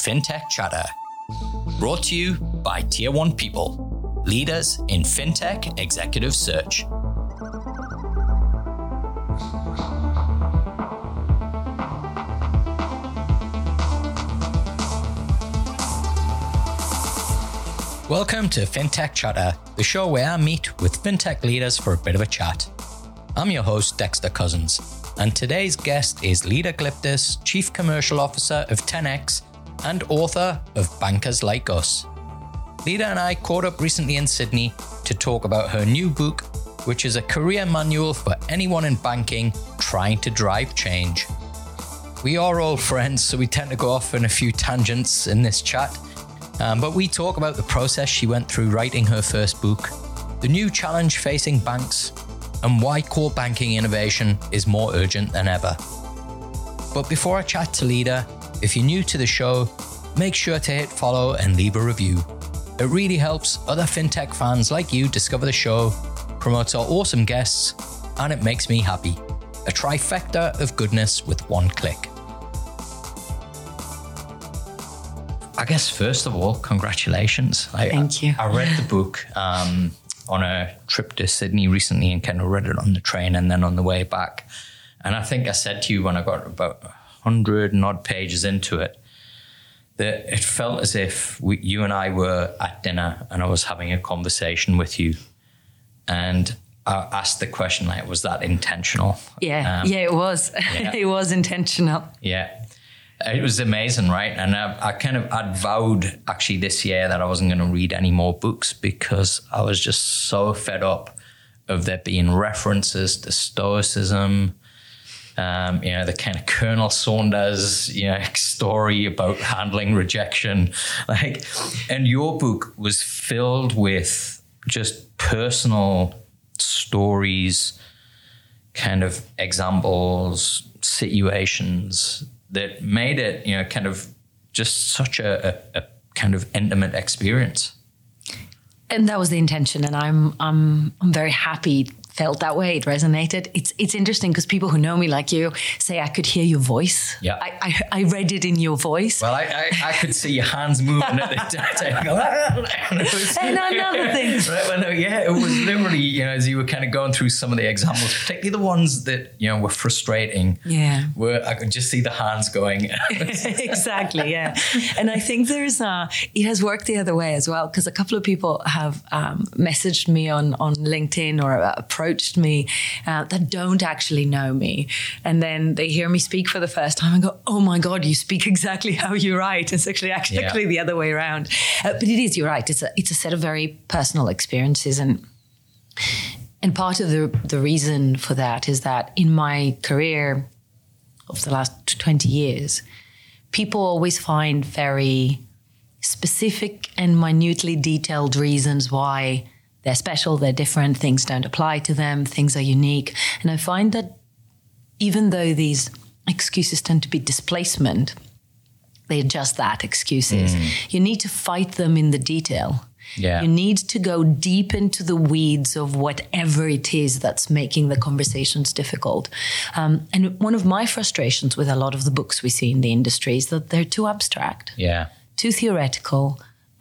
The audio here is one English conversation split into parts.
FinTech Chatter. Brought to you by Tier 1 People, leaders in FinTech executive search. Welcome to FinTech Chatter, the show where I meet with FinTech leaders for a bit of a chat. I'm your host, Dexter Cousins, and today's guest is Lida Glyptis, Chief Commercial Officer of 10X and author of Bankers Like Us. Lida and I caught up recently in Sydney to talk about her new book, which is a career manual for anyone in banking trying to drive change. We are all friends, so we tend to go off on a few tangents in this chat. But we talk about the process she went through writing her first book, the new challenge facing banks, and why core banking innovation is more urgent than ever. But before I chat to Lida, if you're new to the show, make sure to hit follow and leave a review. It really helps other FinTech fans like you discover the show, promotes our awesome guests, and it makes me happy. A trifecta of goodness with one click. I guess, first of all, congratulations. Thank you. I read the book on a trip to Sydney recently and kind of read it on the train and then on the way back. And I think I said to you when I got about 100 and odd pages into it, that it felt as if you and I were at dinner and I was having a conversation with you. And I asked the question, like, was that intentional? Yeah, it was. Yeah. It was intentional. Yeah. It was amazing, right? And I'd vowed actually this year that I wasn't going to read any more books because I was just so fed up of there being references to Stoicism, the kind of Colonel Saunders, story about handling rejection. And your book was filled with just personal stories, kind of examples, situations that made it, kind of just such a kind of intimate experience. And that was the intention. And I'm very happy felt that way. It resonated. It's interesting because people who know me like you say I could hear your voice. Yeah. I read it in your voice. Well, I could see your hands moving at the time. And another thing. Right, it was literally, as you were kind of going through some of the examples, particularly the ones that, were frustrating. Yeah. Where I could just see the hands going. Exactly, yeah. And I think it has worked the other way as well, because a couple of people have messaged me on LinkedIn or approached me that don't actually know me. And then they hear me speak for the first time and go, oh my God, you speak exactly how you write. It's actually the other way around. But it is, you're right. It's a set of very personal experiences. And part of the reason for that is that in my career of the last 20 years, people always find very specific and minutely detailed reasons why they're special, they're different, things don't apply to them, things are unique. And I find that even though these excuses tend to be displacement, they're just that, excuses. You need to fight them in the detail. Yeah. You need to go deep into the weeds of whatever it is that's making the conversations difficult. And one of my frustrations with a lot of the books we see in the industry is that they're too abstract, too theoretical.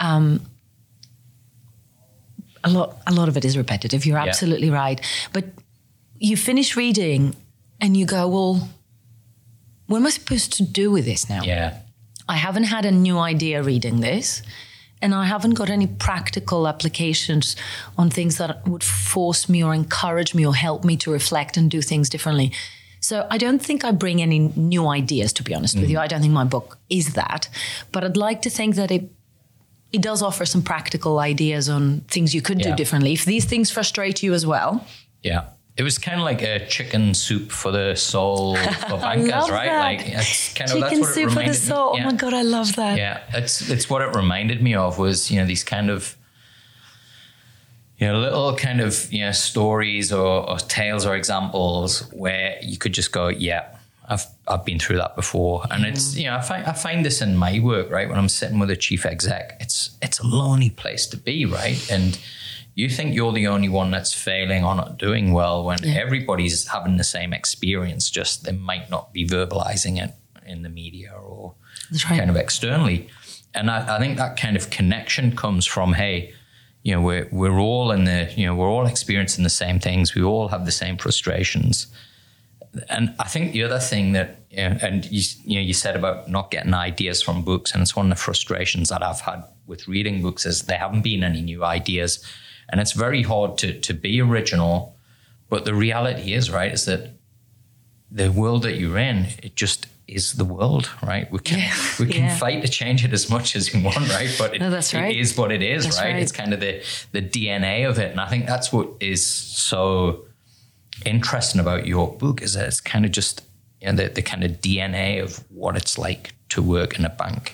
A lot of it is repetitive. You're absolutely right. But you finish reading and you go, well, what am I supposed to do with this now? Yeah. I haven't had a new idea reading this, and I haven't got any practical applications on things that would force me or encourage me or help me to reflect and do things differently. So I don't think I bring any new ideas, to be honest with you. I don't think my book is that. But I'd like to think that it does offer some practical ideas on things you could do differently. If these things frustrate you as well. Yeah. It was kind of like a chicken soup for the soul for bankers, right? That. Like it's kind of chicken that's what soup it for reminded the soul. me. Oh my God, I love that. Yeah, it's what it reminded me of was, these kind of little kind of stories or tales or examples where you could just go, I've been through that before. And it's, I find this in my work, right? When I'm sitting with a chief exec, it's a lonely place to be, right? And you think you're the only one that's failing or not doing well when everybody's having the same experience, just they might not be verbalizing it. in the media or That's right. kind of externally. And I think that kind of connection comes from, hey, we're all we're all experiencing the same things. We all have the same frustrations. And I think the other thing that, and you said about not getting ideas from books, and it's one of the frustrations that I've had with reading books is there haven't been any new ideas. And it's very hard to be original. But the reality is, right, is that the world that you're in, it just is the world, right? We can fight to change it as much as we want, right? But that's right. It is what it is, That's right? It's kind of the DNA of it. And I think that's what is so interesting about your book, is that it's kind of just the kind of DNA of what it's like to work in a bank.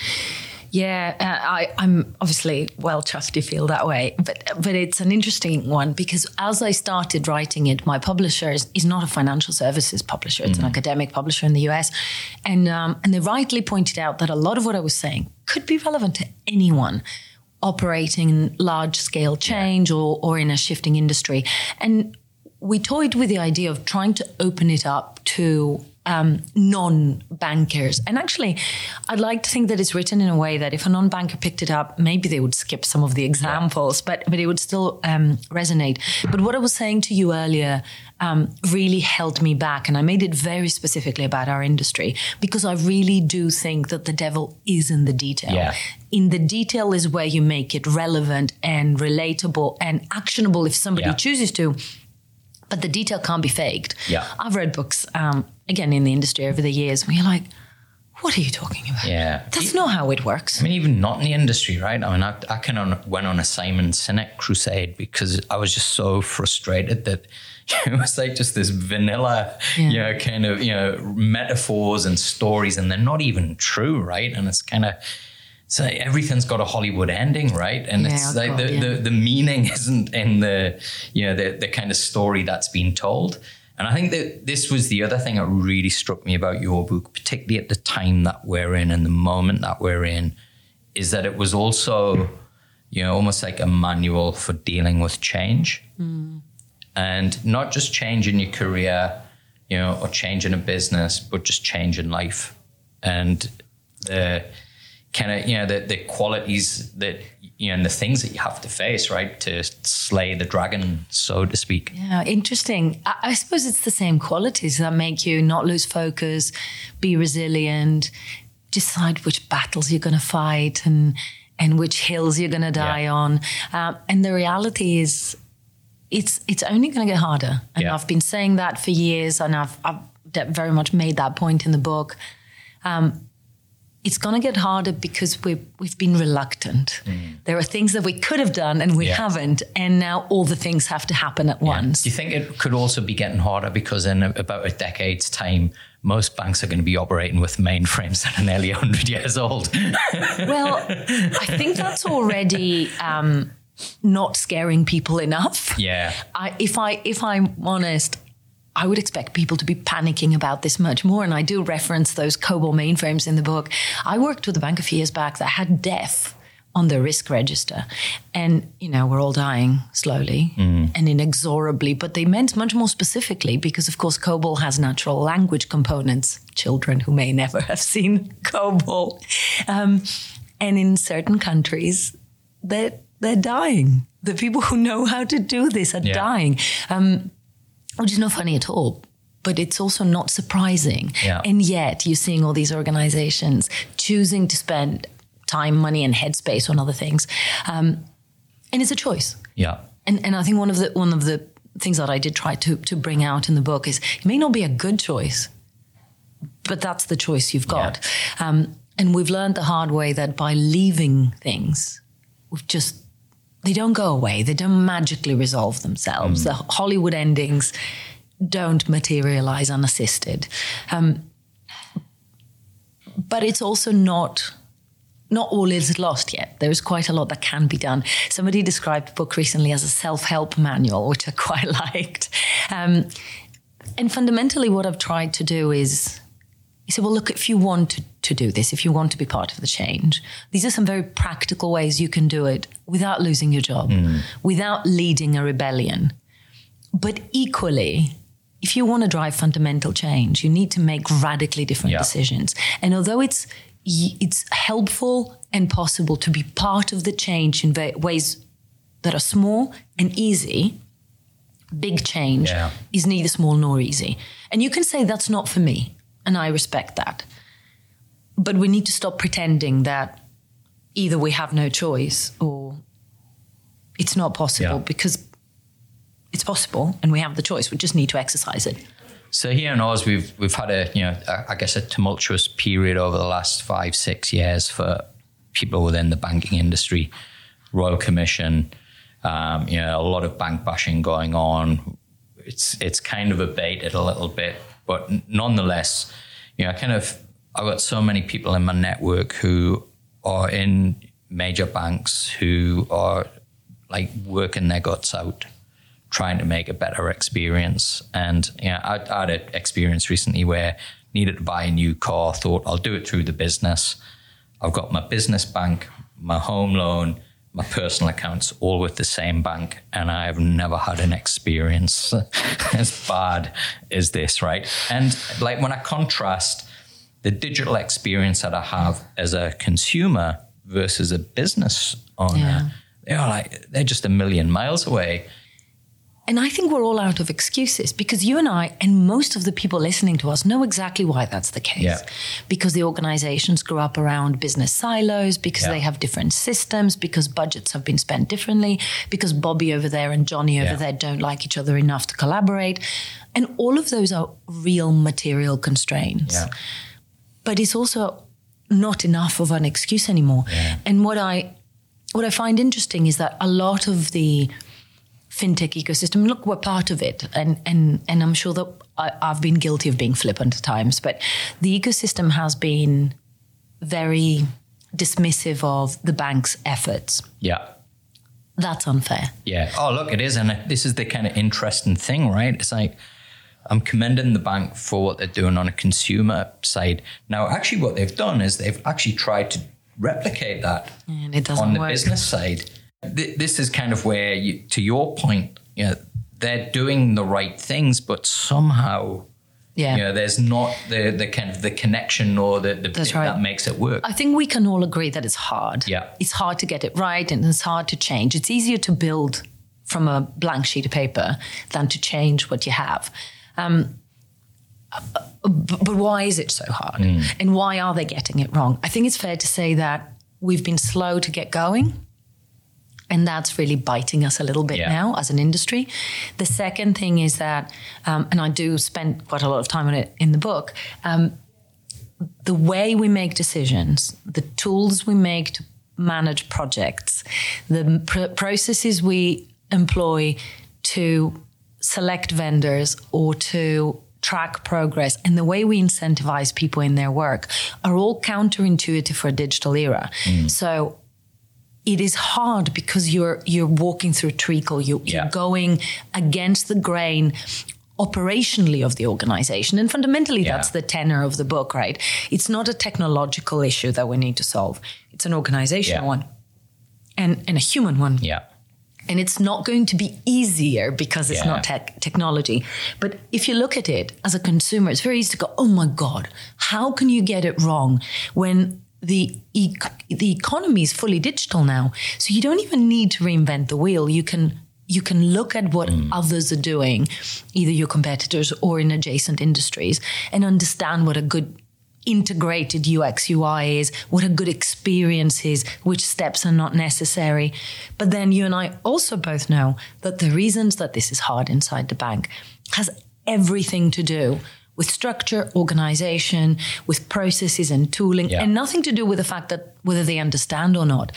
Yeah, I'm obviously well chuffed you feel that way, but it's an interesting one because as I started writing it, my publisher is not a financial services publisher; it's an academic publisher in the US, and they rightly pointed out that a lot of what I was saying could be relevant to anyone operating in large scale change or in a shifting industry, and we toyed with the idea of trying to open it up to non-bankers. And actually, I'd like to think that it's written in a way that if a non-banker picked it up, maybe they would skip some of the examples, but it would still resonate. But what I was saying to you earlier really held me back. And I made it very specifically about our industry because I really do think that the devil is in the detail. Yeah. In the detail is where you make it relevant and relatable and actionable if somebody chooses to. But the detail can't be faked. Yeah. I've read books, again, in the industry over the years where you're like, what are you talking about? Yeah. That's not how it works. I mean, even not in the industry, right? I mean, I kind of went on a Simon Sinek crusade because I was just so frustrated that it was like just this vanilla, kind of, metaphors and stories, and they're not even true, right? And it's kind of... So everything's got a Hollywood ending, right? And it's like the meaning isn't in the kind of story that's been told. And I think that this was the other thing that really struck me about your book, particularly at the time that we're in and the moment that we're in, is that it was also, almost like a manual for dealing with change. And not just change in your career, or change in a business, but just change in life. And the kind of, the qualities that, and the things that you have to face, right, to slay the dragon, so to speak. Yeah, interesting. I suppose it's the same qualities that make you not lose focus, be resilient, decide which battles you're going to fight and which hills you're going to die on. And the reality is it's only going to get harder. And I've been saying that for years, and I've very much made that point in the book. It's going to get harder because we've been reluctant. There are things that we could have done and we haven't. And now all the things have to happen at once. Do you think it could also be getting harder because in about a decade's time, most banks are going to be operating with mainframes that are nearly 100 years old? Well, I think that's already not scaring people enough. Yeah. If I'm honest, I would expect people to be panicking about this much more. And I do reference those COBOL mainframes in the book. I worked with a bank a few years back that had death on the risk register. And, we're all dying slowly and inexorably. But they meant much more specifically because, of course, COBOL has natural language components. Children who may never have seen COBOL. And in certain countries, they're dying. The people who know how to do this are dying. Which is not funny at all, but it's also not surprising. Yeah. And yet you're seeing all these organizations choosing to spend time, money, and headspace on other things. And it's a choice. Yeah. And I think one of the things that I did try to bring out in the book is it may not be a good choice, but that's the choice you've got. Yeah. And we've learned the hard way that by leaving things, they don't go away. They don't magically resolve themselves. The Hollywood endings don't materialize unassisted. But it's also not all is lost yet. There is quite a lot that can be done. Somebody described the book recently as a self-help manual, which I quite liked. And fundamentally what I've tried to do is, you say, well, look, if you want to do this, if you want to be part of the change, these are some very practical ways you can do it without losing your job, without leading a rebellion. But equally, if you want to drive fundamental change, you need to make radically different decisions. And although it's helpful and possible to be part of the change in ways that are small and easy, big change is neither small nor easy. And you can say that's not for me, and I respect that. But we need to stop pretending that either we have no choice or it's not possible, because it's possible and we have the choice. We just need to exercise it. So here in Oz, we've had a tumultuous period over the last 5-6 years for people within the banking industry. Royal Commission, a lot of bank bashing going on. It's kind of abated a little bit, but nonetheless, I've got so many people in my network who are in major banks who are like working their guts out, trying to make a better experience. And I had an experience recently where I needed to buy a new car, thought I'll do it through the business. I've got my business bank, my home loan, my personal accounts, all with the same bank, and I have never had an experience as bad as this, right? And like when I contrast the digital experience that I have as a consumer versus a business owner, they're just a million miles away. And I think we're all out of excuses, because you and I and most of the people listening to us know exactly why that's the case. Yeah. Because the organizations grew up around business silos, because they have different systems, because budgets have been spent differently, because Bobby over there and Johnny over there don't like each other enough to collaborate. And all of those are real material constraints. Yeah. But it's also not enough of an excuse anymore. Yeah. And what I find interesting is that a lot of the fintech ecosystem, look, we're part of it. And I'm sure that I've been guilty of being flippant at times, but the ecosystem has been very dismissive of the bank's efforts. Yeah. That's unfair. Yeah. Oh, look, it is. And this is the kind of interesting thing, right? It's like, I'm commending the bank for what they're doing on a consumer side. Now, actually what they've done is they've actually tried to replicate that and it doesn't on the work. Business side. This is kind of where, to your point, they're doing the right things, but somehow, there's not the kind of the connection or the bit that makes it work. I think we can all agree that it's hard. Yeah. It's hard to get it right and it's hard to change. It's easier to build from a blank sheet of paper than to change what you have. But why is it so hard? And why are they getting it wrong? I think it's fair to say that we've been slow to get going. And that's really biting us a little bit now as an industry. The second thing is that, and I do spend quite a lot of time on it in the book, the way we make decisions, the tools we make to manage projects, the processes we employ to select vendors or to track progress, and the way we incentivize people in their work are all counterintuitive for a digital era. So it is hard because you're walking through treacle. You're going against the grain operationally of the organization. And fundamentally, that's the tenor of the book, right? It's not a technological issue that we need to solve. It's an organizational one and a human one. Yeah. And it's not going to be easier because it's not technology. But if you look at it as a consumer, it's very easy to go, oh my God, how can you get it wrong when the economy is fully digital now? So you don't even need to reinvent the wheel. You can look at what others are doing, either your competitors or in adjacent industries, and understand what a good integrated UX UI is, what a good experience is, which steps are not necessary. But then you and I also both know that the reasons that this is hard inside the bank has everything to do with structure, organization, with processes and tooling, and nothing to do with the fact that whether they understand or not.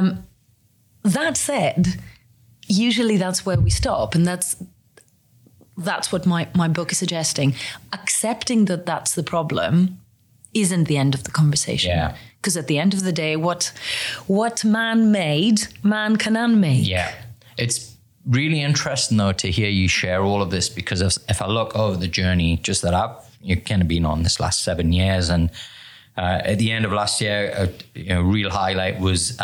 That said, usually that's where we stop. And that's what my book is suggesting. Accepting that that's the problem isn't the end of the conversation. Because at the end of the day, what man made, man can unmake. Yeah. It's really interesting, though, to hear you share all of this, because if I look over the journey just that I've kind of been on this last 7 years, and at the end of last year, a real highlight was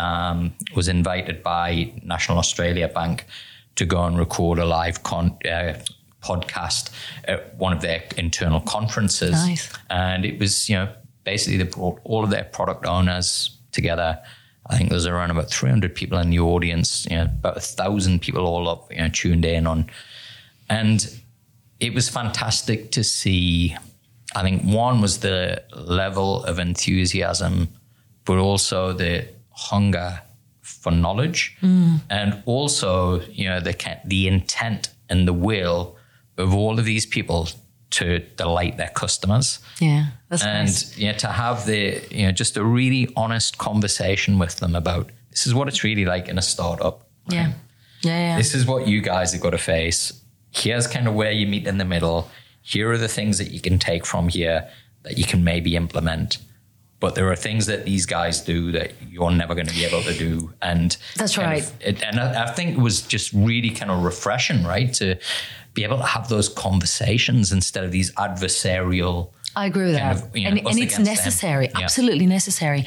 invited by National Australia Bank to go and record a live podcast at one of their internal conferences. Nice. And it was, basically they brought all of their product owners together. I think there's around about 300 people in the audience, about 1,000 people all up, tuned in on. And it was fantastic to see. I think one was the level of enthusiasm, but also the hunger for knowledge, and also, the intent and the will of all of these people to delight their customers. Yeah, that's and nice. To have just a really honest conversation with them about this is what it's really like in a startup. Right? Yeah. This is what you guys have got to face. Here's kind of where you meet in the middle. Here are the things that you can take from here that you can maybe implement. But there are things that these guys do that you're never going to be able to do. And that's right. And I think it was just really kind of refreshing, right? To be able to have those conversations instead of these adversarial. I agree with that. And it's necessary, absolutely necessary.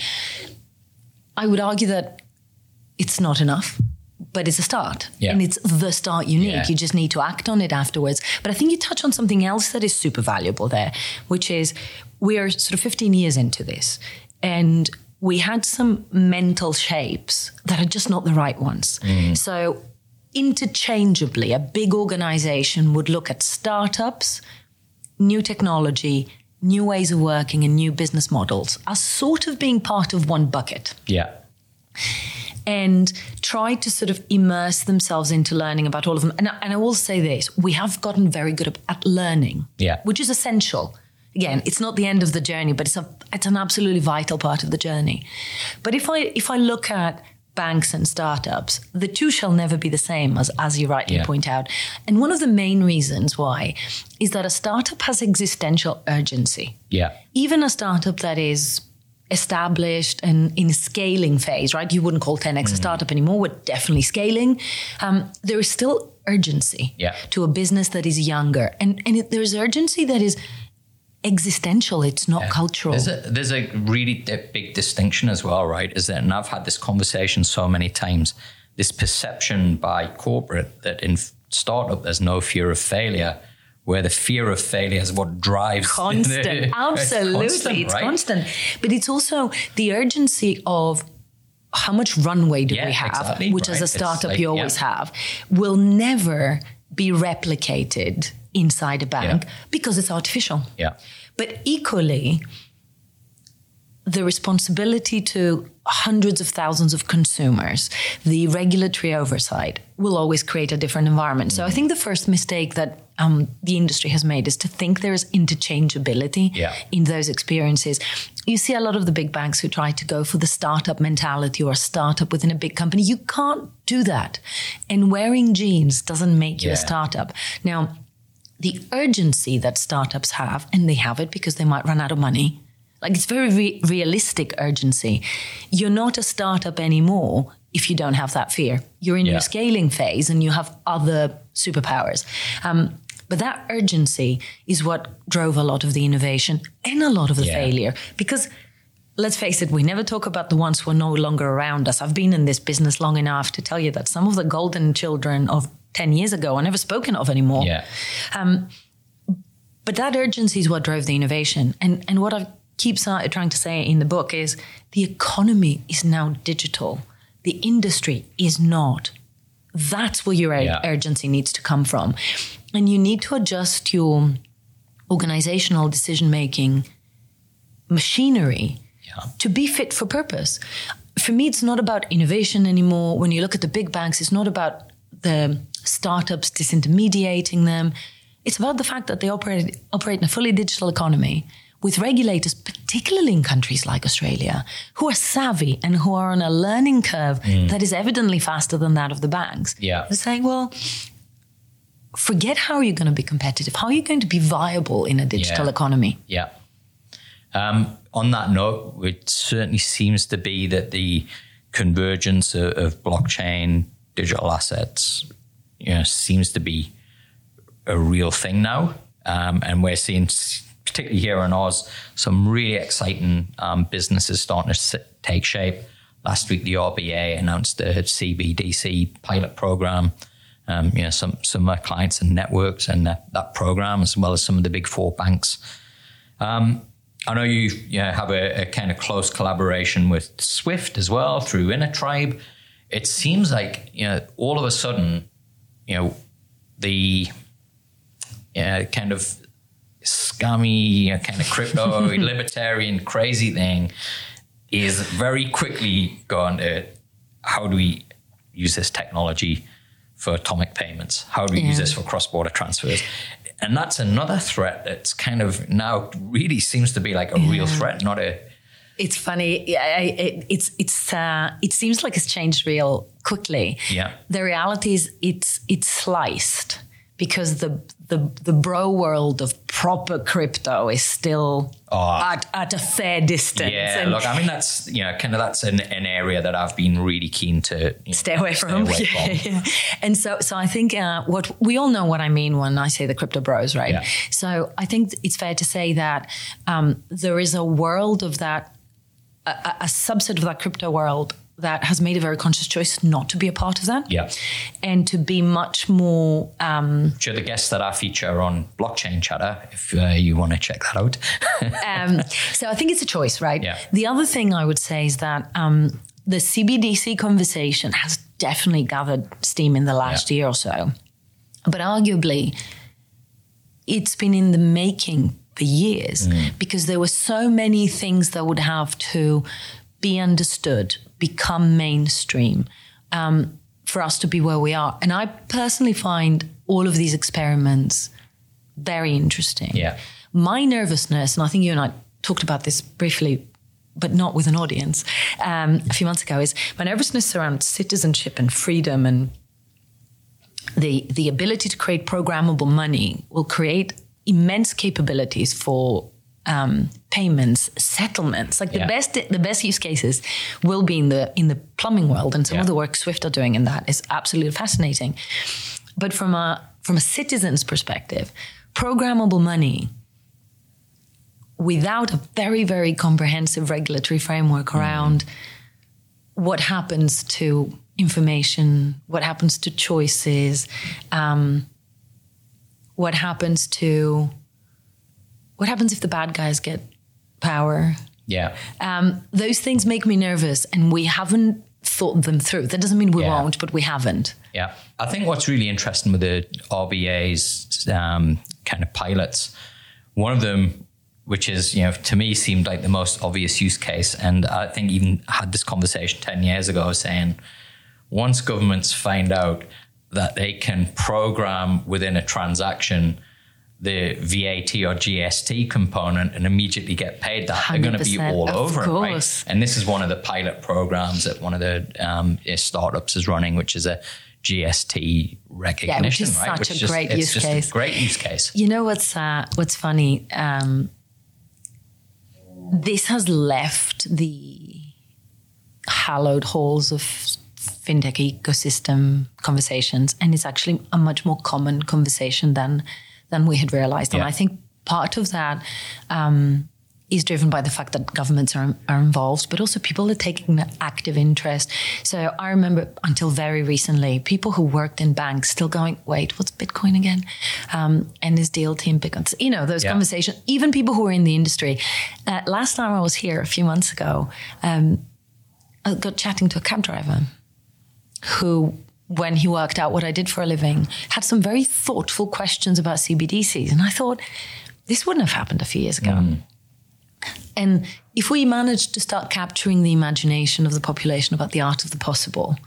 I would argue that it's not enough, but it's a start. Yeah. And it's the start you need. Yeah. You just need to act on it afterwards. But I think you touch on something else that is super valuable there, which is we are sort of 15 years into this, and we had some mental shapes that are just not the right ones. So interchangeably, a big organization would look at startups, new technology, new ways of working, and new business models as sort of being part of one bucket. Yeah. And try to sort of immerse themselves into learning about all of them. And I will say this, we have gotten very good at learning, which is essential. Again, it's not the end of the journey, but it's an absolutely vital part of the journey. But if I look at banks and startups, the two shall never be the same, as you rightly point out. And one of the main reasons why is that a startup has existential urgency. Yeah. Even a startup that is established and in scaling phase, right? You wouldn't call 10X a startup anymore. We're definitely scaling. There is still urgency to a business that is younger. And there's urgency that is existential. It's not cultural. There's a really big distinction as well, right? Is that, and I've had this conversation so many times, this perception by corporate that in startup there's no fear of failure, where the fear of failure is what drives. Absolutely. It's constant. But it's also the urgency of how much runway do we have, which as a startup you always have, will never be replicated inside a bank because it's artificial. Yeah. But equally, the responsibility to hundreds of thousands of consumers, the regulatory oversight will always create a different environment. So I think the first mistake that the industry has made is to think there is interchangeability in those experiences. You see a lot of the big banks who try to go for the startup mentality or a startup within a big company. You can't do that. And wearing jeans doesn't make you a startup. Now, the urgency that startups have, and they have it because they might run out of money. Like, it's very realistic urgency. You're not a startup anymore if you don't have that fear. You're in your scaling phase and you have other superpowers. But that urgency is what drove a lot of the innovation and a lot of the failure. Because let's face it, we never talk about the ones who are no longer around us. I've been in this business long enough to tell you that some of the golden children of 10 years ago are never spoken of anymore. But that urgency is what drove the innovation. And what I keep trying to say in the book is the economy is now digital. The industry is not. That's where your urgency needs to come from. And you need to adjust your organizational decision-making machinery to be fit for purpose. For me, it's not about innovation anymore. When you look at the big banks, it's not about the startups disintermediating them. It's about the fact that they operate in a fully digital economy with regulators, particularly in countries like Australia, who are savvy and who are on a learning curve that is evidently faster than that of the banks. They're saying, well, forget how you're going to be competitive. How are you going to be viable in a digital economy? On that note, it certainly seems to be that the convergence of blockchain, digital assets, seems to be a real thing now. And we're seeing, particularly here in Oz, some really exciting businesses starting to take shape. Last week, the RBA announced a CBDC pilot program. some of my clients and networks and that program, as well as some of the big four banks. I know you have a kind of close collaboration with Swift as well through InnerTribe. It seems like, all of a sudden, the kind of scummy, kind of crypto libertarian crazy thing is very quickly going to, how do we use this technology for atomic payments? How do we use this for cross-border transfers? And that's another threat that's kind of now really seems to be like a real threat, not a... It's funny. It seems like it's changed real quickly. Yeah. The reality is it's sliced because the bro world of proper crypto is still at a fair distance. Yeah, and look, I mean, that's, that's an area that I've been really keen to stay away from. Yeah. And so I think what we all know what I mean when I say the crypto bros, right? Yeah. So I think it's fair to say that there is a world of that, a subset of that crypto world that has made a very conscious choice not to be a part of that. Yeah. And to be much more... Which are the guests that I feature on Blockchain Chatter, if you want to check that out. So I think it's a choice, right? Yeah. The other thing I would say is that the CBDC conversation has definitely gathered steam in the last year or so. But arguably, it's been in the making for years because there were so many things that would have to be understood, become mainstream for us to be where we are. And I personally find all of these experiments very interesting. Yeah. My nervousness, and I think you and I talked about this briefly, but not with an audience, a few months ago, is my nervousness around citizenship and freedom and the ability to create programmable money will create immense capabilities for payments, settlements. Like the best use cases will be in the plumbing world, and some of the work Swift are doing in that is absolutely fascinating. But from a citizen's perspective, programmable money without a very, very comprehensive regulatory framework around what happens to information, what happens to choices, what happens if the bad guys get power? Yeah. Those things make me nervous, and we haven't thought them through. That doesn't mean we won't, but we haven't. Yeah. I think what's really interesting with the RBA's kind of pilots, one of them, which is, to me seemed like the most obvious use case, and I think even had this conversation 10 years ago saying, once governments find out that they can program within a transaction the VAT or GST component and immediately get paid that, they're going to be all over it, right? And this is one of the pilot programs that one of the startups is running, which is a GST recognition, which is right? Such a great use case. A great use case. You know what's funny? This has left the hallowed halls of fintech ecosystem conversations, and it's actually a much more common conversation than we had realized. And I think part of that is driven by the fact that governments are involved, but also people are taking an active interest. So I remember until very recently, people who worked in banks still going, wait, what's Bitcoin again? And is DLT in Bitcoin? Those conversations, even people who are in the industry. Last time I was here a few months ago, I got chatting to a cab driver who, when he worked out what I did for a living, had some very thoughtful questions about CBDCs. And I thought, this wouldn't have happened a few years ago. And if we managed to start capturing the imagination of the population about the art of the possible,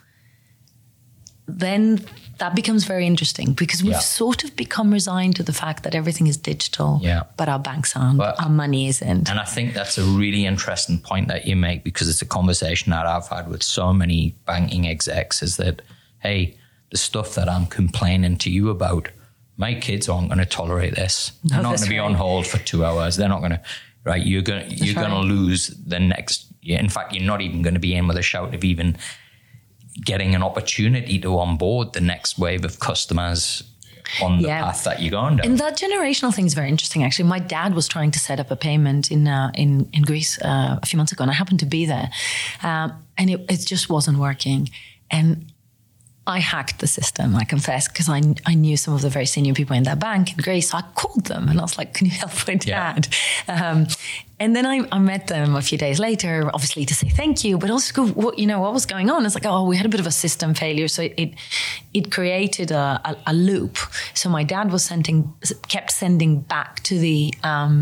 then that becomes very interesting, because we've sort of become resigned to the fact that everything is digital, but our banks aren't, our money isn't. And I think that's a really interesting point that you make, because it's a conversation that I've had with so many banking execs, is that, hey, the stuff that I'm complaining to you about, my kids aren't going to tolerate this. They're not going to be on hold for 2 hours. They're not going to, right? You're going to lose the next, in fact, you're not even going to be in with a shout of even getting an opportunity to onboard the next wave of customers on the path that you're going down. And that generational thing is very interesting, actually. My dad was trying to set up a payment in Greece a few months ago, and I happened to be there. And it just wasn't working. And I hacked the system, I confess, because I knew some of the very senior people in that bank in Greece. So I called them and I was like, can you help my dad? And then I met them a few days later, obviously to say thank you, but also what was going on? It's like, we had a bit of a system failure. So it created a loop. So my dad kept sending back to the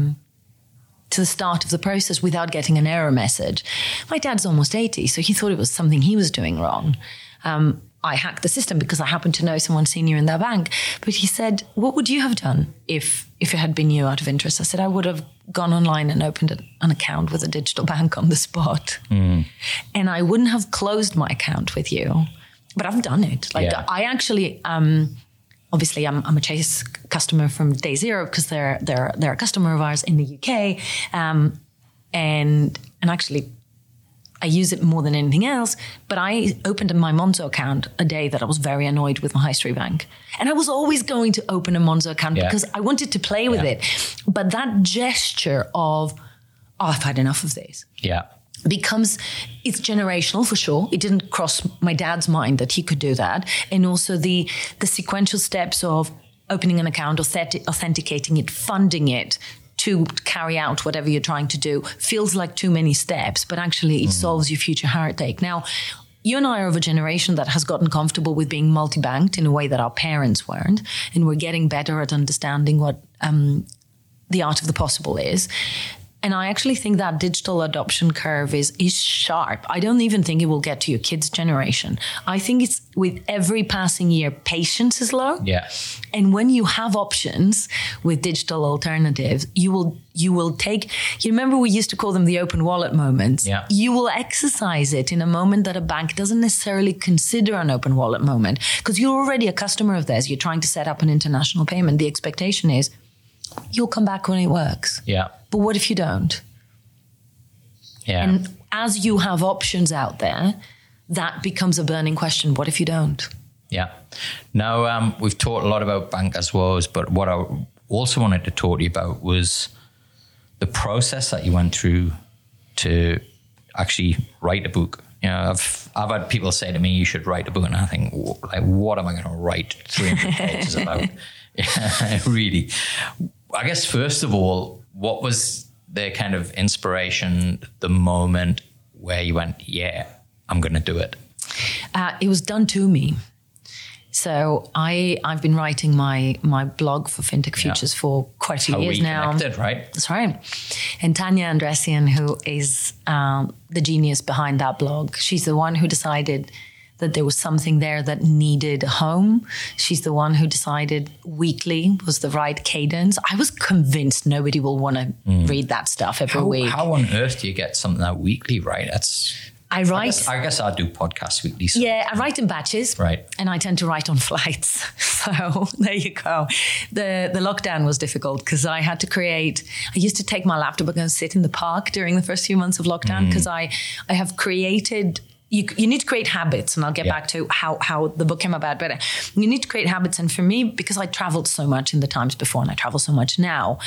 start of the process without getting an error message. My dad's almost 80, so he thought it was something he was doing wrong. I hacked the system because I happened to know someone senior in their bank. But he said, what would you have done if it had been you, out of interest? I said, I would have gone online and opened an account with a digital bank on the spot. And I wouldn't have closed my account with you, but I've done it. I actually, obviously I'm a Chase customer from day zero because they're a customer of ours in the UK. And actually, I use it more than anything else, but I opened my Monzo account a day that I was very annoyed with my high street bank. And I was always going to open a Monzo account because I wanted to play with it. But that gesture of, I've had enough of this. It's generational for sure. It didn't cross my dad's mind that he could do that. And also the sequential steps of opening an account, authenticating it, funding it, to carry out whatever you're trying to do feels like too many steps, but actually it solves your future heartache. Now, you and I are of a generation that has gotten comfortable with being multi-banked in a way that our parents weren't, and we're getting better at understanding what the art of the possible is. And I actually think that digital adoption curve is sharp. I don't even think it will get to your kids' generation. I think it's with every passing year, patience is low. And when you have options with digital alternatives, you will take, you remember we used to call them the open wallet moments. You will exercise it in a moment that a bank doesn't necessarily consider an open wallet moment because you're already a customer of theirs. You're trying to set up an international payment. The expectation is you'll come back when it works. But what if you don't? And as you have options out there, that becomes a burning question. What if you don't? Now, we've talked a lot about bank as woes, but what I also wanted to talk to you about was the process that you went through to actually write a book. You know, I've had people say to me, you should write a book. And I think, like, what am I going to write 300 pages about? Really. I guess, first of all, what was the kind of inspiration, the moment where you went, I'm going to do it? It was done to me. So I've been writing my blog for FinTech Futures for quite a few years now. Right? That's right. And Tanya Andressian, who is the genius behind that blog, she's the one who decided that there was something there that needed a home. She's the one who decided weekly was the right cadence. I was convinced nobody will want to read that stuff every week. How on earth do you get something that weekly, right? I guess I do podcasts weekly. So. I write in batches. Right. And I tend to write on flights. So there you go. The lockdown was difficult because I had to I used to take my laptop and go and sit in the park during the first few months of lockdown because I have created... You need to create habits, and I'll get back to how the book came about. But you need to create habits. And for me, because I traveled so much in the times before and I travel so much now,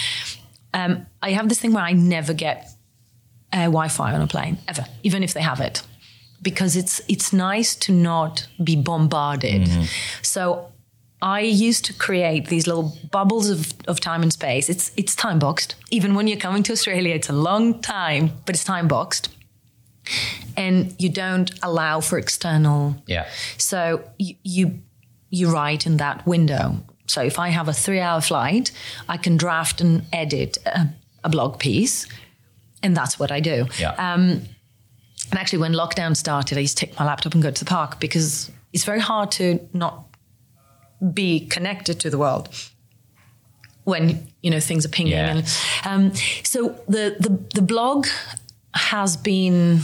I have this thing where I never get Wi-Fi on a plane, ever, even if they have it. Because it's nice to not be bombarded. So I used to create these little bubbles of time and space. It's time boxed. Even when you're coming to Australia, it's a long time, but it's time boxed. And you don't allow for external. So you write in that window. So if I have a 3-hour flight, I can draft and edit a blog piece, and that's what I do. And actually, when lockdown started, I used to take my laptop and go to the park because it's very hard to not be connected to the world when things are pinging. And so the blog has been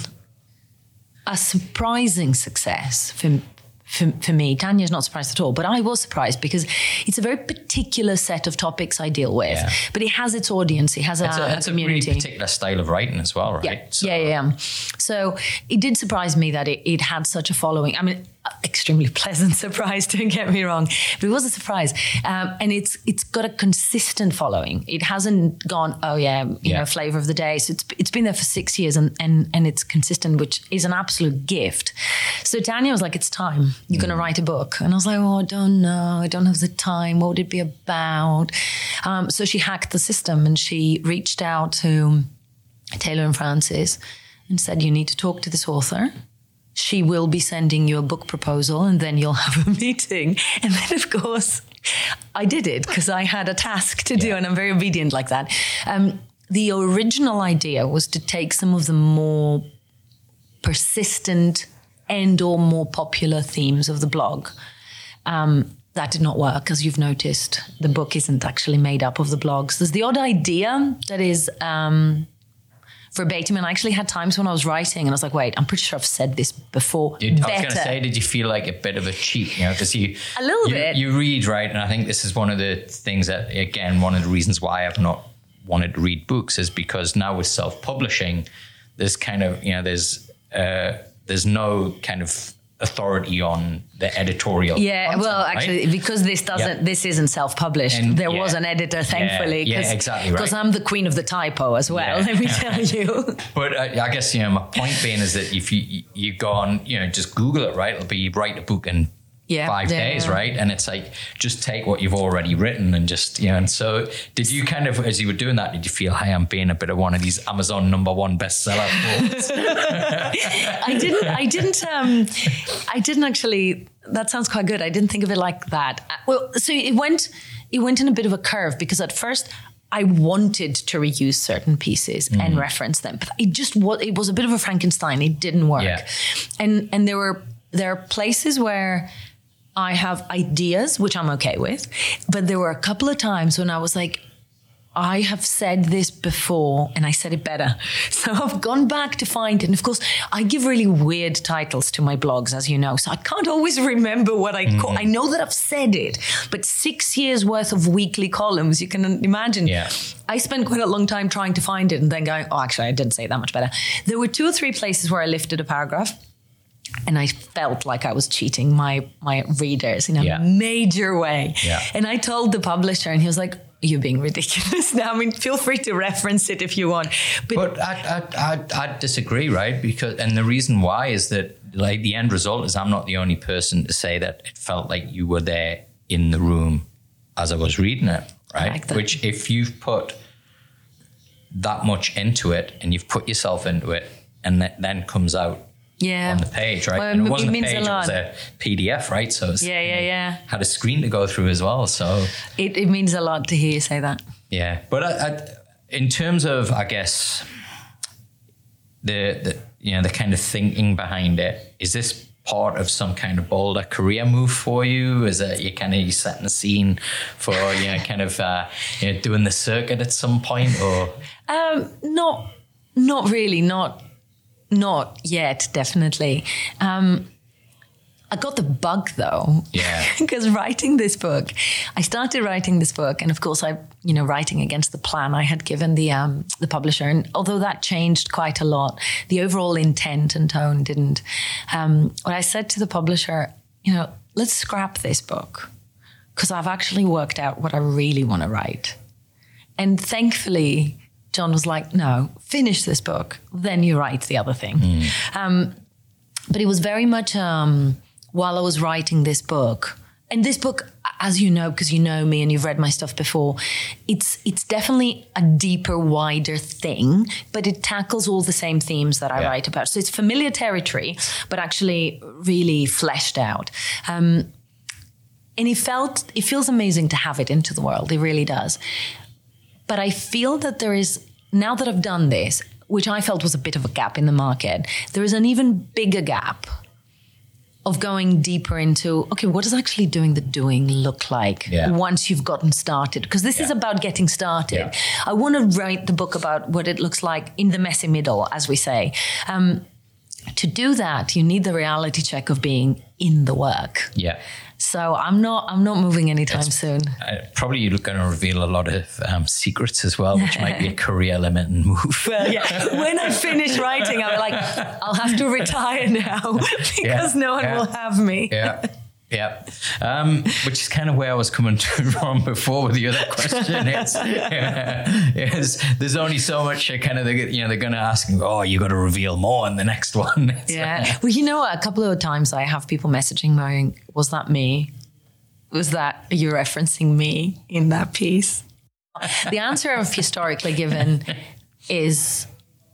a surprising success for me. Tanya's not surprised at all, but I was surprised because it's a very particular set of topics I deal with, but it has its audience. It has a community. It's a really particular style of writing as well, right? So it did surprise me that it had such a following. I mean, extremely pleasant surprise, don't get me wrong, but it was a surprise. And it's got a consistent following. It hasn't gone, you know, flavor of the day. So it's been there for 6 years and it's consistent, which is an absolute gift. So Tanya was like, it's time. You're going to write a book. And I was like, I don't know. I don't have the time. What would it be about? So she hacked the system and she reached out to Taylor and Francis and said, you need to talk to this author. She will be sending you a book proposal and then you'll have a meeting. And then, of course, I did it because I had a task to do and I'm very obedient like that. The original idea was to take some of the more persistent and or more popular themes of the blog. That did not work, as you've noticed. The book isn't actually made up of the blogs. There's the odd idea that is... verbatim, and I actually had times when I was writing and I was like, wait, I'm pretty sure I've said this before. I was going to say, did you feel like a bit of a cheat? You know, because a little bit. You read, right? And I think this is one of the things that, again, one of the reasons why I've not wanted to read books is because now with self-publishing, there's kind of, you know, there's no kind of authority on the editorial content, well, actually, right? Because this isn't self-published. And there was an editor, thankfully. Exactly, right. Because I'm the queen of the typo as well, let me tell you. But I guess, you know, my point being is that if you go on, you know, just Google it, right? It'll be write a book in 5 days, right? And it's like, just take what you've already written and just, you know, and so did you kind of, as you were doing that, did you feel, hey, I'm being a bit of one of these Amazon #1 bestseller quotes? I didn't actually, that sounds quite good. I didn't think of it like that. Well, so it went in a bit of a curve because at first I wanted to reuse certain pieces and reference them, but it was a bit of a Frankenstein. It didn't work. Yeah. And there are places where I have ideas, which I'm okay with. But there were a couple of times when I was like, I have said this before and I said it better. So I've gone back to find it. And of course, I give really weird titles to my blogs, as you know. So I can't always remember what I call. I know that I've said it, but 6 years worth of weekly columns, you can imagine. Yeah. I spent quite a long time trying to find it and then going, oh, actually, I didn't say it that much better. There were 2 or 3 places where I lifted a paragraph. And I felt like I was cheating my readers in a major way. Yeah. And I told the publisher and he was like, you're being ridiculous now. I mean, feel free to reference it if you want. But I disagree, right? And the reason why is that like the end result is I'm not the only person to say that it felt like you were there in the room as I was reading it, right? Like which if you've put that much into it and you've put yourself into it and that then comes out on the page, right? Well, and it wasn't a page, it was a PDF, right? So it's had a screen to go through as well. So it means a lot to hear you say that. Yeah, but in terms of, I guess, the kind of thinking behind it, is this part of some kind of bolder career move for you? Is it you setting the scene for doing the circuit at some point, or not really, not yet, definitely. I got the bug though, because I started writing this book, and of course writing against the plan I had given the publisher, and although that changed quite a lot, the overall intent and tone didn't. What I said to the publisher, let's scrap this book because I've actually worked out what I really want to write, and thankfully John was like, no, finish this book, then you write the other thing. But it was very much while I was writing this book, and this book, as you know, because you know me and you've read my stuff before, it's definitely a deeper, wider thing, but it tackles all the same themes that I write about. So it's familiar territory, but actually really fleshed out. And it feels amazing to have it into the world. It really does. But I feel that there is, now that I've done this, which I felt was a bit of a gap in the market, there is an even bigger gap of going deeper into, okay, what does actually doing the doing look like once you've gotten started? Because this is about getting started. Yeah. I want to write the book about what it looks like in the messy middle, as we say. To do that, you need the reality check of being in the work. Yeah. So I'm not moving anytime soon. Probably you're going to reveal a lot of secrets as well, which might be a career limiting move. Well, yeah. When I finish writing, I'm like, I'll have to retire now because no one will have me. Yeah. Which is kind of where I was coming from before with the other question. There's only so much they're going to ask, oh, you got to reveal more in the next one. Well, a couple of times I have people messaging me going, was that me? Are you referencing me in that piece? The answer I've historically given is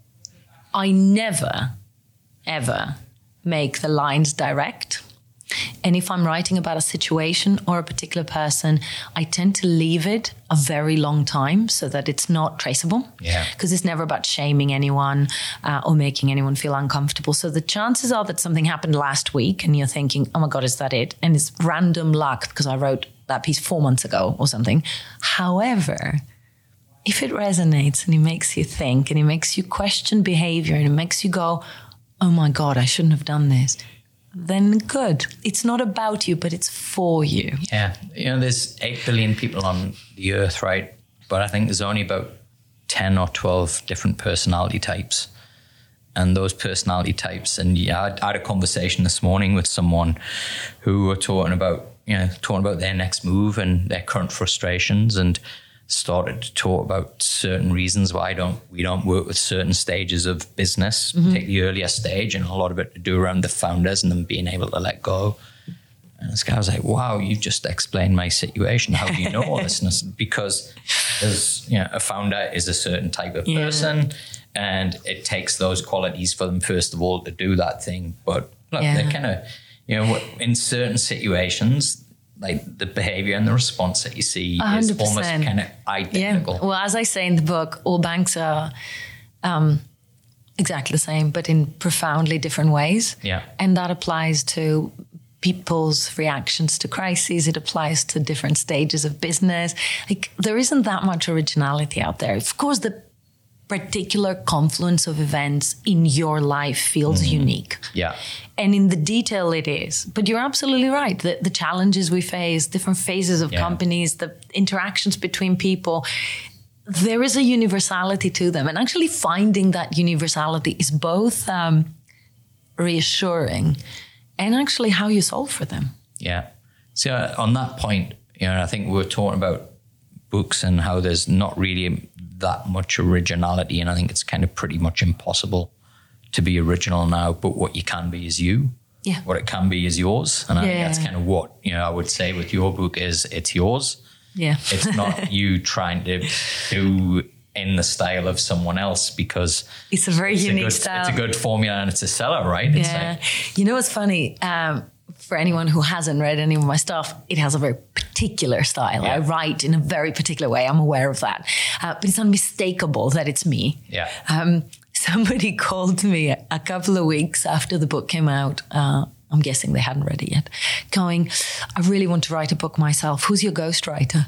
I never, ever make the lines direct. And if I'm writing about a situation or a particular person, I tend to leave it a very long time so that it's not traceable. Yeah. Because it's never about shaming anyone or making anyone feel uncomfortable. So the chances are that something happened last week and you're thinking, oh my God, is that it? And it's random luck because I wrote that piece 4 months ago or something. However, if it resonates and it makes you think and it makes you question behavior and it makes you go, oh my God, I shouldn't have done this, then good. It's not about you, but it's for you. Yeah. There's 8 billion people on the earth, right? But I think there's only about 10 or 12 different personality types. And those personality types, and I had a conversation this morning with someone who were talking about their next move and their current frustrations, and started to talk about certain reasons why we don't work with certain stages of business, take the earlier stage, and a lot of it to do around the founders and them being able to let go. And this guy was like, wow, you just explained my situation. How do you know all this? Because there's, a founder is a certain type of person, and it takes those qualities for them, first of all, to do that thing. But look, they're kind of, in certain situations, like the behavior and the response that you see 100%. Is almost kind of identical. Yeah. Well, as I say in the book, all banks are exactly the same, but in profoundly different ways. Yeah. And that applies to people's reactions to crises. It applies to different stages of business. Like, there isn't that much originality out there. Of course, the particular confluence of events in your life feels unique. Yeah. And in the detail it is. But you're absolutely right. The challenges we face, different phases of companies, the interactions between people, there is a universality to them. And actually finding that universality is both reassuring and actually how you solve for them. Yeah. So on that point, I think we were talking about books and how there's not really that much originality, and I think it's kind of pretty much impossible to be original now, but what you can be is you. Yeah. What it can be is yours. And I think that's kind of what, I would say with your book is it's yours. Yeah. It's not you trying to do in the style of someone else, because it's a very unique style. It's a good formula and it's a seller, right? Yeah. What's funny? For anyone who hasn't read any of my stuff, it has a very particular style. I write in a very particular way. I'm aware of that. But it's unmistakable that it's me. Yeah. Somebody called me a couple of weeks after the book came out. I'm guessing they hadn't read it yet. Going, I really want to write a book myself. Who's your ghostwriter?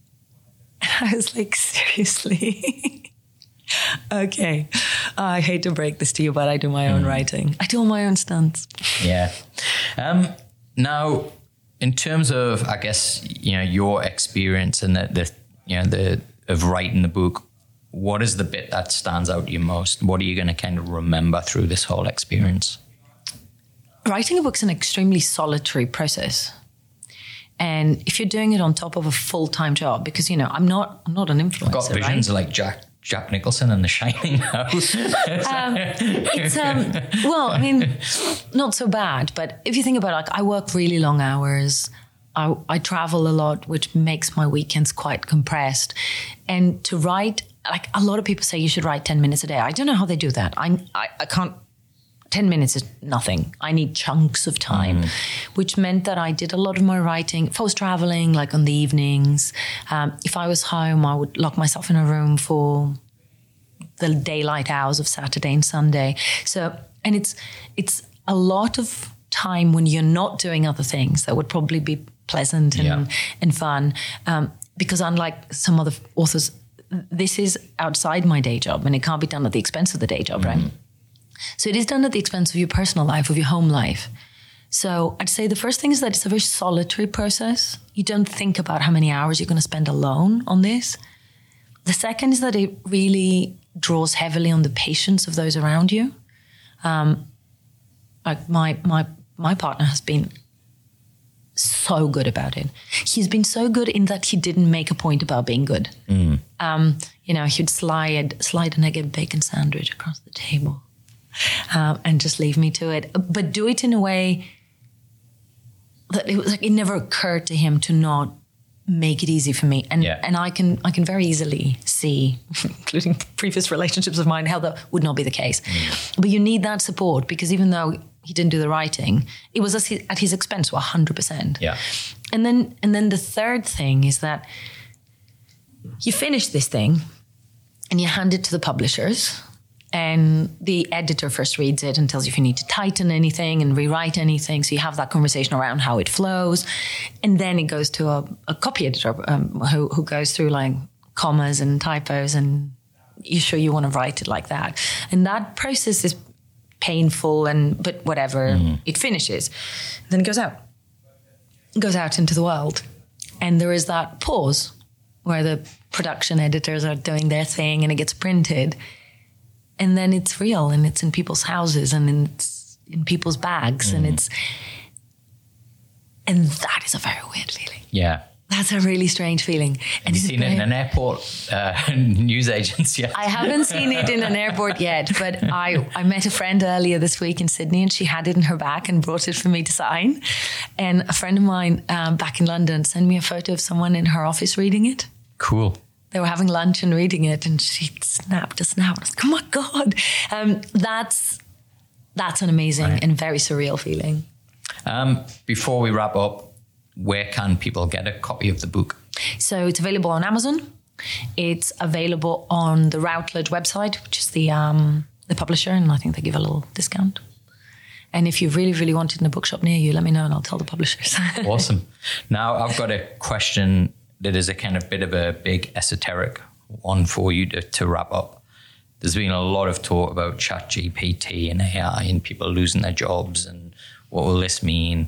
I was like, seriously? Okay. I hate to break this to you, but I do my own writing. I do all my own stunts. Yeah. Now, in terms of, I guess, your experience and the of writing the book, what is the bit that stands out to you most? What are you going to kind of remember through this whole experience? Writing a book's an extremely solitary process. And if you're doing it on top of a full-time job, because, I'm not an influencer, I've got visions like Jack Nicholson and The Shining now. Not so bad. But if you think about it, I work really long hours. I travel a lot, which makes my weekends quite compressed. And to write, like a lot of people say you should write 10 minutes a day. I don't know how they do that. I can't. 10 minutes is nothing. I need chunks of time, which meant that I did a lot of my writing. If I was traveling, like on the evenings, if I was home, I would lock myself in a room for the daylight hours of Saturday and Sunday. So, and it's a lot of time when you're not doing other things that would probably be pleasant and fun. Because unlike some other authors, this is outside my day job and it can't be done at the expense of the day job, right? So it is done at the expense of your personal life, of your home life. So I'd say the first thing is that it's a very solitary process. You don't think about how many hours you're going to spend alone on this. The second is that it really draws heavily on the patience of those around you. Like my partner has been so good about it. He's been so good in that he didn't make a point about being good. He'd slide an egg and bacon sandwich across the table and just leave me to it. But do it in a way that it never occurred to him to not make it easy for me. And I can very easily see, including previous relationships of mine, how that would not be the case. But you need that support, because even though he didn't do the writing, it was at his expense 100%. Yeah. And then the third thing is that you finish this thing and you hand it to the publishers, and the editor first reads it and tells you if you need to tighten anything and rewrite anything. So you have that conversation around how it flows. And then it goes to a copy editor who goes through like commas and typos, and you're sure you want to write it like that. And that process is painful, but whatever, it finishes. Then it goes out. It goes out into the world. And there is that pause where the production editors are doing their thing and it gets printed. And then it's real, and it's in people's houses, and it's in people's bags, and that is a very weird feeling. Yeah. That's a really strange feeling. Have you seen it in an airport news agency yet? I haven't seen it in an airport yet, but I met a friend earlier this week in Sydney, and she had it in her bag and brought it for me to sign. And a friend of mine back in London sent me a photo of someone in her office reading it. Cool. They were having lunch and reading it, and she snapped a snap. I was like, oh my God. That's an amazing and very surreal feeling. Before we wrap up, where can people get a copy of the book? So it's available on Amazon. It's available on the Routledge website, which is the publisher, and I think they give a little discount. And if you really, really want it in a bookshop near you, let me know and I'll tell the publishers. Awesome. Now I've got a question that is a kind of bit of a big esoteric one for you to wrap up. There's been a lot of talk about ChatGPT and AI and people losing their jobs and what will this mean.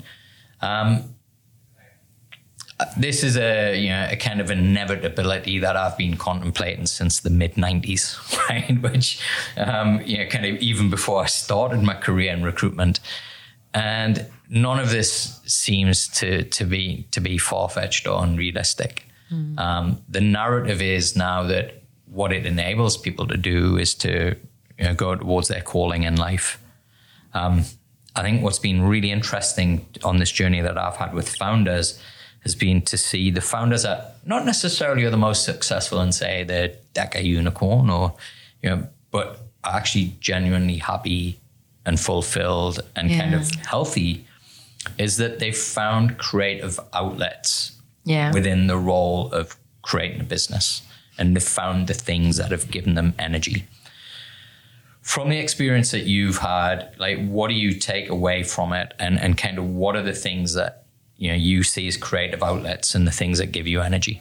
This is a kind of inevitability that I've been contemplating since the mid-90s, right? Which, kind of even before I started my career in recruitment. And none of this seems to be far-fetched or unrealistic. The narrative is now that what it enables people to do is to go towards their calling in life. I think what's been really interesting on this journey that I've had with founders has been to see the founders that not necessarily are the most successful in, say, the Deca unicorn, or but are actually genuinely happy and fulfilled and kind of healthy, is that they've found creative outlets within the role of creating a business, and they've found the things that have given them energy. From the experience that you've had, like, what do you take away from it, and kind of what are the things that you see as creative outlets and the things that give you energy?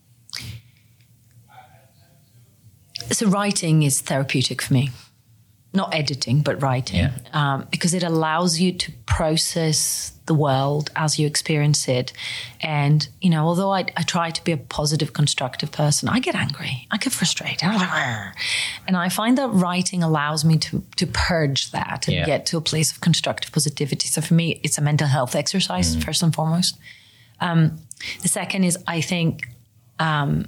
So writing is therapeutic for me. Not editing, but writing, because it allows you to process the world as you experience it. And, although I try to be a positive, constructive person, I get angry, I get frustrated. And I find that writing allows me to purge that and get to a place of constructive positivity. So for me, it's a mental health exercise, first and foremost. The second is, I think I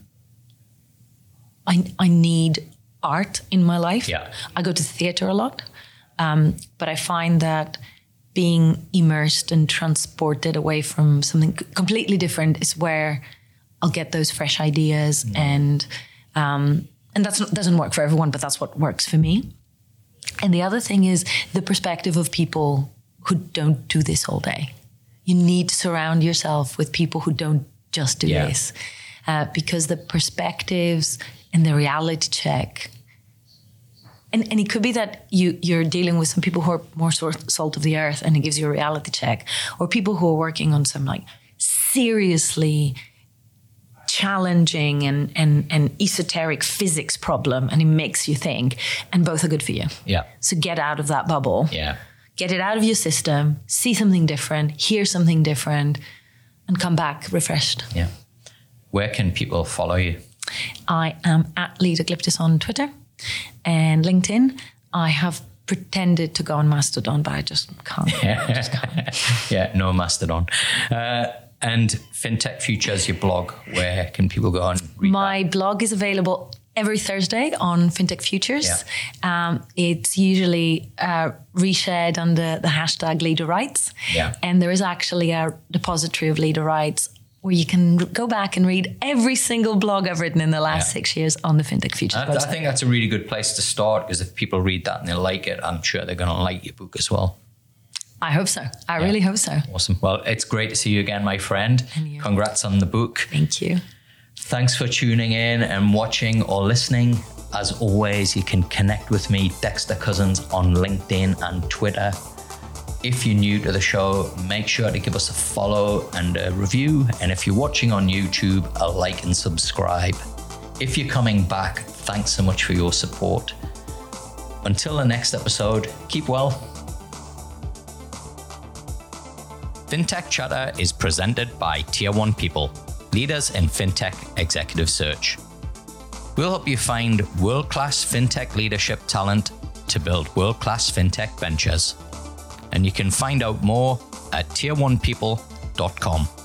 need art in my life. I go to theater a lot, but I find that being immersed and transported away from something completely different is where I'll get those fresh ideas, and that doesn't work for everyone, but that's what works for me. And the other thing is the perspective of people who don't do this all day. You need to surround yourself with people who don't just do this, because the perspectives and the reality check. And it could be that you're dealing with some people who are more salt of the earth, and it gives you a reality check, or people who are working on some like seriously challenging and esoteric physics problem, and it makes you think, and both are good for you. So get out of that bubble. get it out of your system, see something different, hear something different, and come back refreshed. Yeah. Where can people follow you? I am at Leda Glyptis on Twitter and LinkedIn. I have pretended to go on Mastodon, but I just can't. Yeah, no Mastodon. And FinTech Futures, your blog, where can people go and read My blog is available every Thursday on FinTech Futures. Yeah. It's usually reshared under the hashtag Leda Writes. Yeah. And there is actually a depository of Leda Writes where you can go back and read every single blog I've written in the last 6 years on the FinTech Futures website. I think that's a really good place to start, because if people read that and they like it, I'm sure they're going to like your book as well. I hope so. I really hope so. Awesome. Well, it's great to see you again, my friend. And you. Congrats on the book. Thank you. Thanks for tuning in and watching or listening. As always, you can connect with me, Dexter Cousins, on LinkedIn and Twitter. If you're new to the show, make sure to give us a follow and a review. And if you're watching on YouTube, a like and subscribe. If you're coming back, thanks so much for your support. Until the next episode, keep well. FinTech Chatter is presented by Tier 1 People, leaders in FinTech executive search. We'll help you find world-class FinTech leadership talent to build world-class FinTech ventures. And you can find out more at tier1people.com.